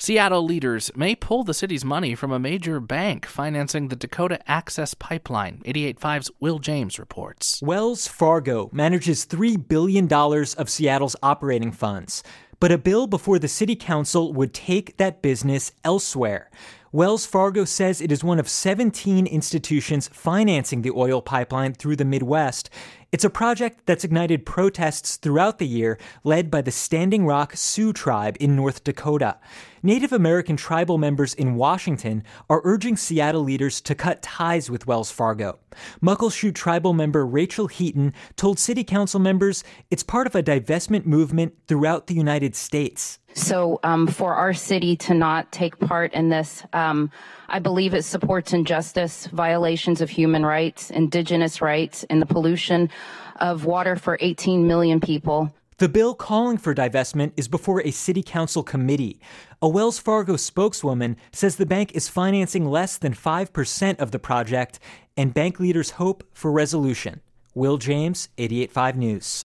Seattle leaders may pull the city's money from a major bank financing the Dakota Access Pipeline. 88.5's Will James reports. Wells Fargo manages $3 billion of Seattle's operating funds, but a bill before the city council would take that business elsewhere. Wells Fargo says it is one of 17 institutions financing the oil pipeline through the Midwest. It's a project that's ignited protests throughout the year, led by the Standing Rock Sioux tribe in North Dakota. Native American tribal members in Washington are urging Seattle leaders to cut ties with Wells Fargo. Muckleshoot tribal member Rachel Heaton told city council members it's part of a divestment movement throughout the United States. So for our city to not take part in this, I believe it supports injustice, violations of human rights, indigenous rights, and the pollution of water for 18 million people. The bill calling for divestment is before a city council committee. A Wells Fargo spokeswoman says the bank is financing less than 5% of the project, and bank leaders hope for resolution. Will James, 88.5 News.